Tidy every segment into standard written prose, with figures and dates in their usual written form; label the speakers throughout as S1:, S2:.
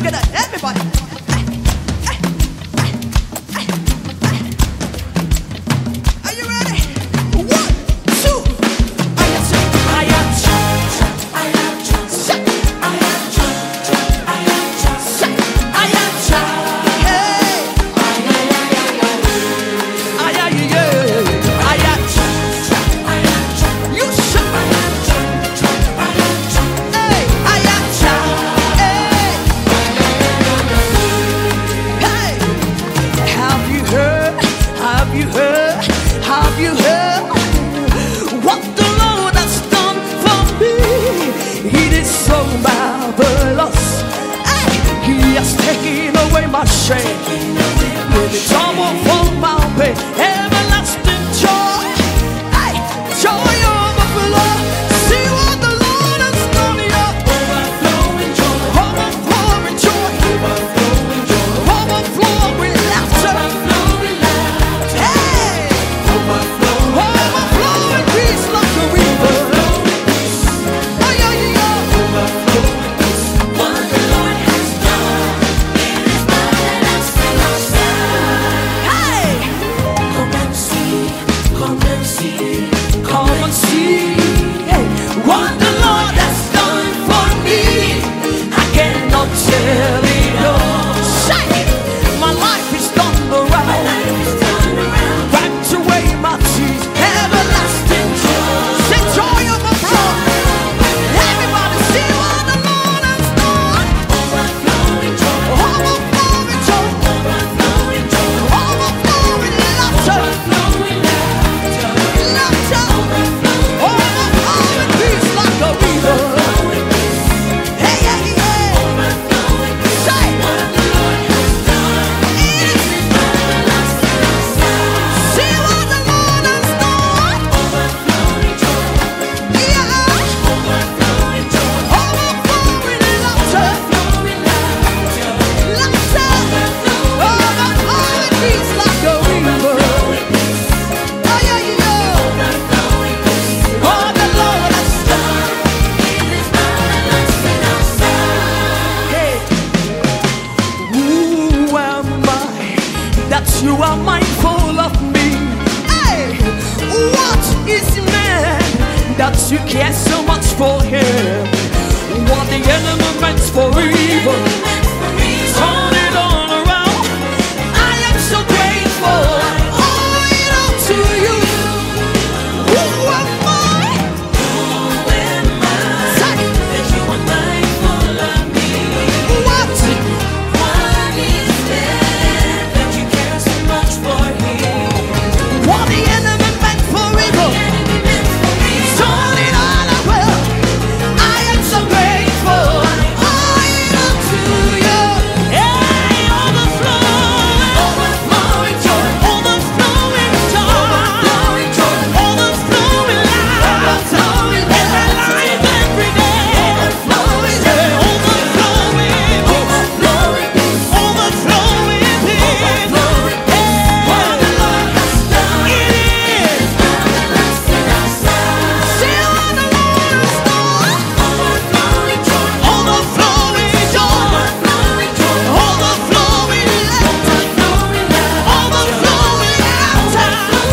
S1: together, everybody. Are you ready? 1, 2. I am Have you heard what the Lord has done for me? It is so marvelous. Hey, He has taken away my shame. With the trouble for my pain, everlasting joy. Hey, joy overflow. See what the Lord has done here. Overflowing joy, overflowing joy, overflowing joy, overflowing laughter. Overflowing peace like a river. Oh, yeah, yeah, yeah. Overflowing peace. What the Lord has done, it is marvelous in our sight. Hey! Come and see, come and see, come and see. Hey, what the Lord has done for me, I cannot tell it all. Say, my life is turned around. Wiped away my tears. Everlasting joy. Say joy overflow. Everybody see what the Lord has done. Overflowing joy. Overflowing joy. Overflowing joy. Overflowing laughter. Overflowing laughter. Laughter. Overflowing peace like a river. Hey, hey, hey. Say what the Lord has done. It is marvelous in our sight. See what the Lord has done. Overflowing joy. Yeah. Overflowing joy. Overflowing laughter. Overflowing laughter. Laughter. Overflowing peace like a river. Oh, yeah, yeah. Overflowing peace. What the Lord has done. It is marvelous in our sight. Hey. Who am I that you are mindful of me? Hey, what is man that you care so much for him? What the enemy meant for evil, turn it all around. I am so grateful. I owe it all to you. Who am I? Say,
S2: That you are mindful of me.
S1: what?
S2: What is there that you care so much for him?
S1: What the enemy meant for evil,
S2: Enemy meant for me.
S1: turn it all around. I am so grateful. I owe it all to you. Hey, overflowing,
S2: Overflowing joy.
S1: overflowing joy,
S2: Overflowing joy.
S1: overflowing laughter,
S2: Overflowing
S1: in my life every day.
S2: Overflowing
S1: Say, overflowing,
S2: Overflowing peace.
S1: overflowing peace.
S2: Overflowing peace. What the Lord has done,
S1: It is.
S2: marvelous in our sight.
S1: See what the Lord has done.
S2: Overflowing joy.
S1: Overflowing joy,
S2: Overflowing joy.
S1: overflowing laughter,
S2: Overflowing laughter.
S1: overflowing laughter.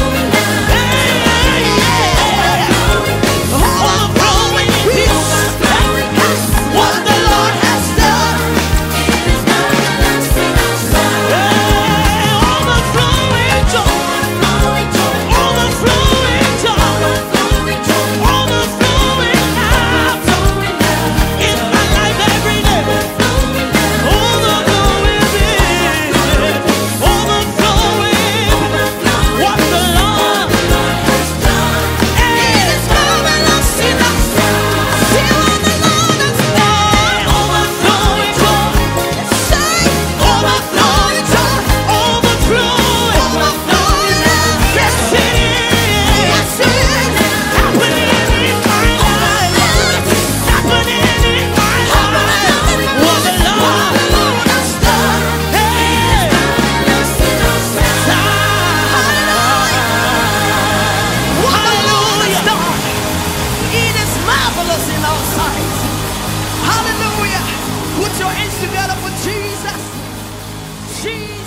S1: Hey, yeah. Overflowing peace. What the Lord has done.
S2: It is marvelous in our sight.
S1: Hey, overflowing joy,
S2: Overflowing joy.
S1: overflowing joy,
S2: Overflowing joy.
S1: overflowing laughter in my life every day. Overflowing peace, overflowing. What the Lord
S2: has done.
S1: is marvelous in us. See what the Lord has done. Overflowing joy. Say, overflowing joy. Overflowing. Yes, it is. Happening in my life. Happening in my life. What the Lord has done. Hey. Hallelujah. It is marvelous in our sight. Hallelujah. Put your hands together for Jesus. Jesus.